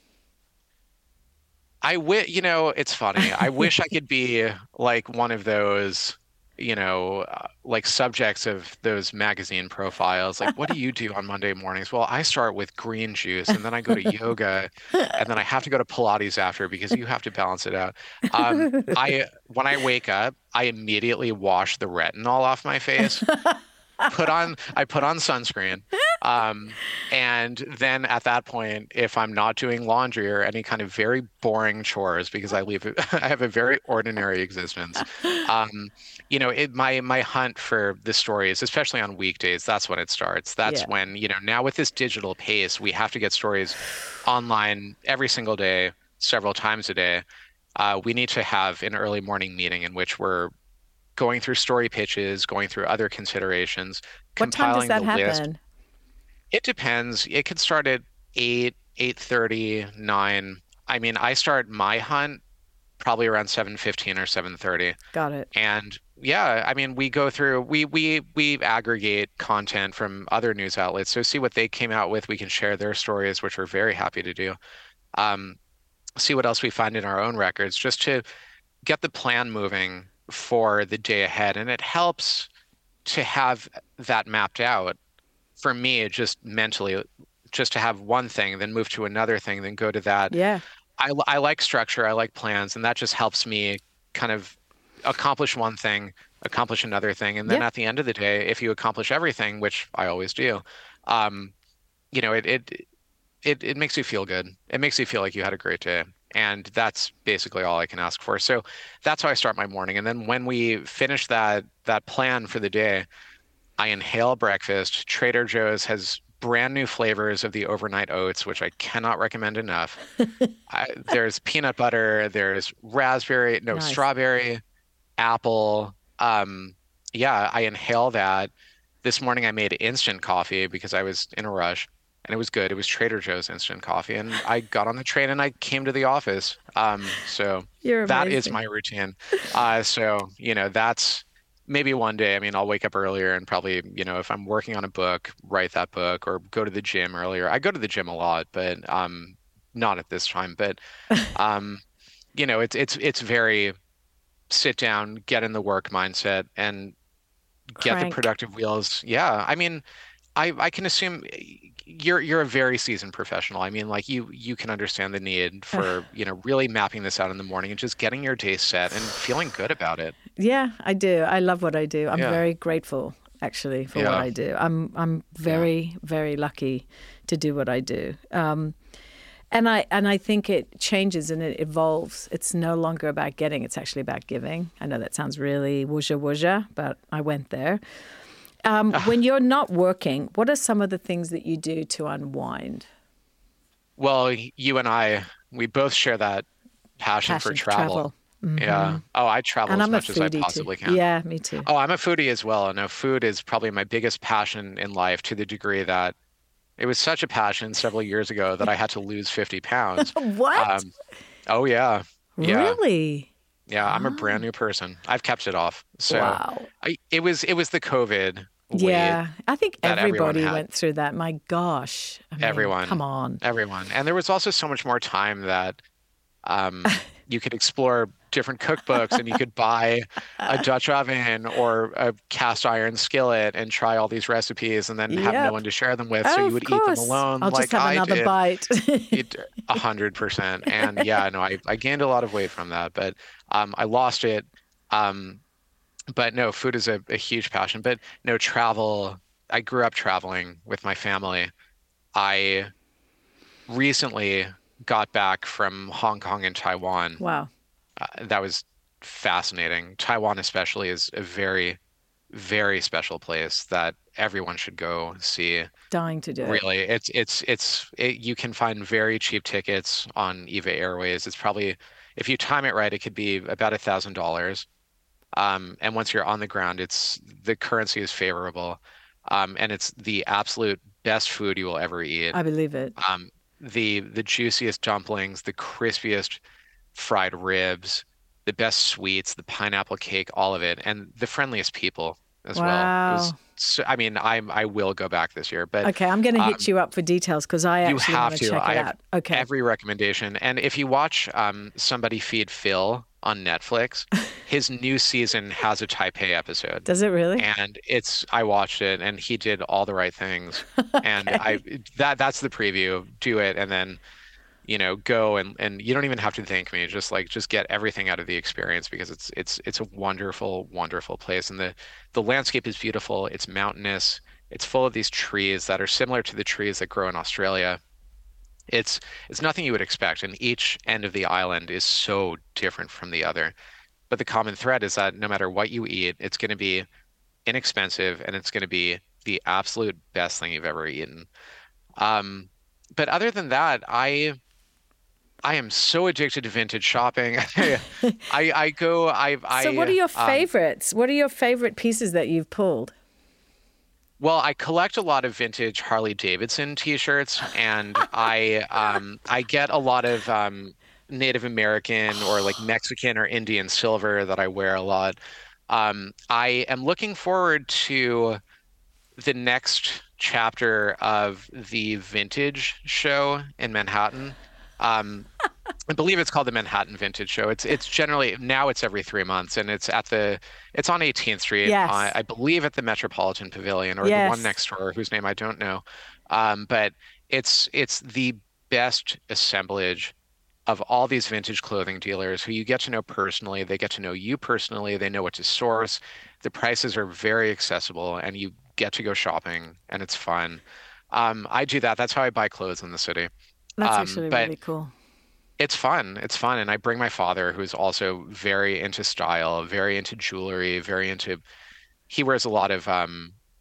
I wish, you know, it's funny. I wish I could be like one of those, you know, uh, like subjects of those magazine profiles. Like, what do you do on Monday mornings? Well, I start with green juice and then I go to yoga and then I have to go to Pilates after because you have to balance it out. Um, I, when I wake up, I immediately wash the retinol off my face, put on I put on sunscreen. Um, and then at that point, if I'm not doing laundry or any kind of very boring chores, because I leave I have a very ordinary existence. Um, you know, it, my my hunt for the stories, especially on weekdays, that's when it starts. That's Yeah. when, you know, now with this digital pace, we have to get stories online every single day, several times a day. Uh, we need to have an early morning meeting in which we're going through story pitches, going through other considerations, What time does compiling that the list. happen? It depends. It could start at eight, eight thirty, nine. I mean, I start my hunt probably around seven fifteen or seven thirty. Got it. And yeah, I mean, we go through we we we aggregate content from other news outlets. So see what they came out with. We can share their stories, which we're very happy to do. Um, see what else we find in our own records, just to get the plan moving for the day ahead. And it helps to have that mapped out for me, just mentally, just to have one thing, then move to another thing, then go to that. Yeah. I, I like structure, I like plans, and that just helps me kind of accomplish one thing, accomplish another thing. And then Yeah. at the end of the day, if you accomplish everything, which I always do, um, you know, it, it it it makes you feel good. It makes you feel like you had a great day. And that's basically all I can ask for. So that's how I start my morning. And then when we finish that that plan for the day, I inhale breakfast. Trader Joe's has brand new flavors of the overnight oats, which I cannot recommend enough. I, there's peanut butter, there's raspberry, no, Nice. strawberry, apple. Um, yeah, I inhale that. This morning I made instant coffee because I was in a rush and it was good. It was Trader Joe's instant coffee. And I got on the train and I came to the office. Um, so You're that is amazing. my routine. Uh, so, you know, that's maybe one day. I mean, I'll wake up earlier and probably, you know, if I'm working on a book, write that book or go to the gym earlier. I go to the gym a lot, but um, not at this time. But um, you know, it's it's it's very sit down, get in the work mindset, and get the Crank. productive wheels. Yeah, I mean, I I can assume you're you're a very seasoned professional. I mean, like you you can understand the need for, you know, really mapping this out in the morning and just getting your day set and feeling good about it. Yeah, I do. I love what I do. I'm Yeah. very grateful actually for what Yeah. I do. I'm I'm Yeah. very very lucky to do what I do. Um, and I and I think it changes and it evolves. It's no longer about getting, it's actually about giving. I know that sounds really woozah woozah, but I went there. Um, when you're not working, what are some of the things that you do to unwind? Well, you and I, we both share that passion for Passion for travel. travel. Hmm. Yeah. Oh, I travel And as I'm a much as I foodie too. possibly can. Yeah, me too. Oh, I'm a foodie as well. No, food is probably my biggest passion in life to the degree that it was such a passion several years ago that I had to lose fifty pounds. What? Um, oh yeah. Yeah. Really? Yeah, I'm a brand Oh, new person. I've kept it off. So wow. I it was it was the COVID weight Yeah, I think that everyone everybody had. went through that. My gosh. I mean, come Everyone. on. Everyone. And there was also so much more time that um you could explore different cookbooks and you could buy a Dutch oven or a cast iron skillet and try all these recipes and then have no Yep. one to share them with, so Oh, you of would eat them course. alone I'll just like have I another did. bite. It a hundred percent. And yeah, no, I, I gained a lot of weight from that, but um I lost it. Um but no, food is a, a huge passion. But no, travel, I grew up traveling with my family. I recently got back from Hong Kong and Taiwan. Wow. Uh, that was fascinating. Taiwan especially is a very, very special place that everyone should go see. Dying to do it. Really, it's it's it's it, you can find very cheap tickets on Eva Airways. It's probably if you time it right, it could be about a thousand dollars. Um, and once you're on the ground, it's the currency is favorable, um, and it's the absolute best food you will ever eat. I believe it. Um, the the juiciest dumplings, the crispiest fried ribs, the best sweets, the pineapple cake, all of it, and the friendliest people as well. It was, Wow. so, I mean, I'm I will go back this year, but Okay, I'm going to hit um, you up for details because I you actually want have to to. check I it have out. Okay. every recommendation, and if you watch um, Somebody Feed Phil on Netflix, his new season has a Taipei episode. Does it really? And it's I watched it and he did all the right things. And I Okay. that that's the preview. Do it and then, you know, go and and you don't even have to thank me. Just like just get everything out of the experience because it's it's it's a wonderful, wonderful place. And the the landscape is beautiful. It's mountainous. It's full of these trees that are similar to the trees that grow in Australia. It's it's nothing you would expect, and each end of the island is so different from the other. But the common thread is that no matter what you eat, it's going to be inexpensive and it's going to be the absolute best thing you've ever eaten. Um, but other than that, I I am so addicted to vintage shopping. I I go I So, what are I your um favorites? What are your favorite pieces that you've pulled? well, I collect a lot of vintage Harley Davidson t-shirts and I um I get a lot of um Native American or like Mexican or Indian silver that I wear a lot. Um, I am looking forward to the next chapter of the Vintage Show in Manhattan. Um, I believe it's called the Manhattan Vintage Show. It's it's generally now it's every three months, and it's at the it's on eighteenth Street. I, Yes. I believe at the Metropolitan Pavilion or the one Yes. next door, whose name I don't know. Um, but it's it's the best assemblage of all these vintage clothing dealers who you get to know personally. They get to know you personally. They know what to source. The prices are very accessible, and you get to go shopping, and it's fun. Um, I do that. That's how I buy clothes in the city. That's Um, actually but really cool. it's fun. It's fun. And I bring my father, who's also very into style, very into jewelry, very into, he wears a lot of um,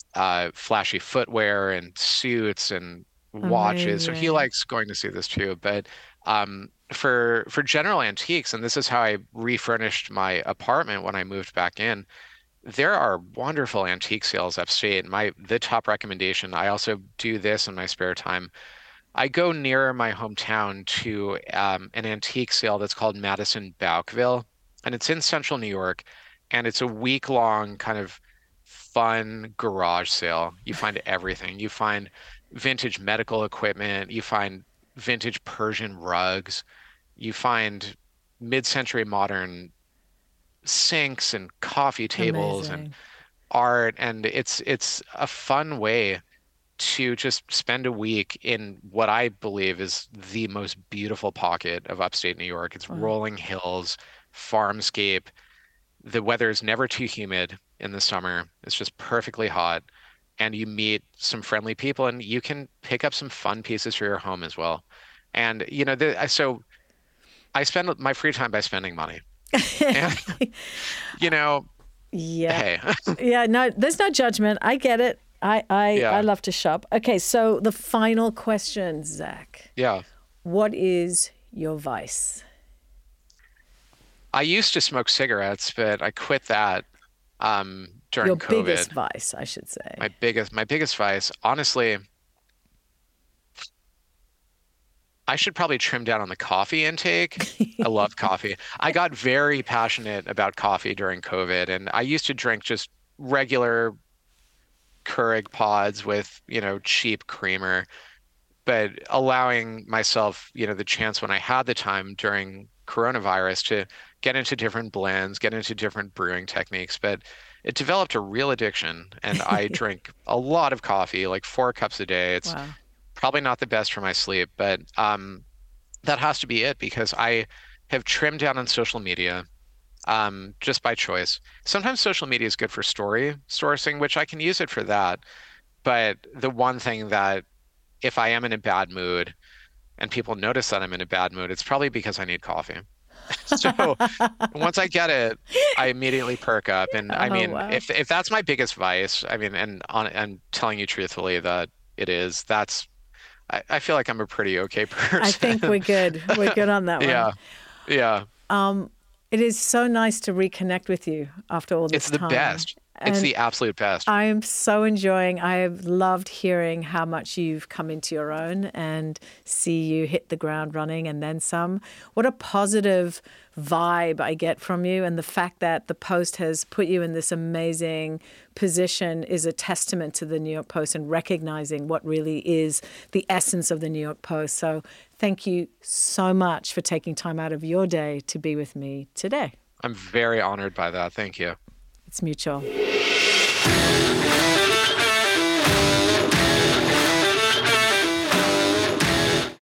uh, flashy footwear and suits and watches. So he Amazing. likes going to see this too. But um, for for general antiques, and this is how I refurnished my apartment when I moved back in, there are wonderful antique sales upstate. My the top recommendation, I also do this in my spare time. I go nearer my hometown to um, an antique sale that's called Madison Bouckville, and it's in central New York, and it's a week long kind of fun garage sale. You find everything. You find vintage medical equipment, you find vintage Persian rugs, you find mid-century modern sinks and coffee tables and Amazing. art, and it's it's a fun way to just spend a week in what I believe is the most beautiful pocket of upstate New York. It's Wow. rolling hills, farmscape. The weather is never too humid in the summer. It's just perfectly hot. And you meet some friendly people and you can pick up some fun pieces for your home as well. And, you know, the, so I spend my free time by spending money. And, you know, Yeah. hey, Yeah, no, there's no judgment. I get it. I, I, I yeah, love to shop. Okay, so the final question, Zach. yeah. What is your vice? I used to smoke cigarettes, but I quit that um, Your during biggest COVID. vice, I should My say. biggest, my biggest vice, honestly, I should probably trim down on the coffee intake. I love coffee. I got very passionate about coffee during COVID, and I used to drink just regular Keurig pods with, you know, cheap creamer, but allowing myself, you know, the chance when I had the time during coronavirus to get into different blends, get into different brewing techniques. But it developed a real addiction, and I drink a lot of coffee, like four cups a day. It's Wow. probably not the best for my sleep, but um, that has to be it because I have trimmed down on social media um, just by choice. Sometimes social media is good for story sourcing, which I can use it for that. But the one thing that if I am in a bad mood and people notice that I'm in a bad mood, it's probably because I need coffee. So once I get it, I immediately perk up. And I Oh, mean, wow. if if that's my biggest vice, I mean, and on, I'm telling you truthfully that it is, that's I, I feel like I'm a pretty okay I think person. we're good. We're good on that one. Yeah, yeah. Um, it is so nice to reconnect with you after all It's this the time. best. It's And the absolute best. I'm so enjoying. I have loved hearing how much you've come into your own and see you hit the ground running and then some. What a positive vibe I get from you. And the fact that the Post has put you in this amazing position is a testament to the New York Post and recognizing what really is the essence of the New York Post. So thank you so much for taking time out of your day to be with me today. I'm very honored by that. Thank you. It's mutual.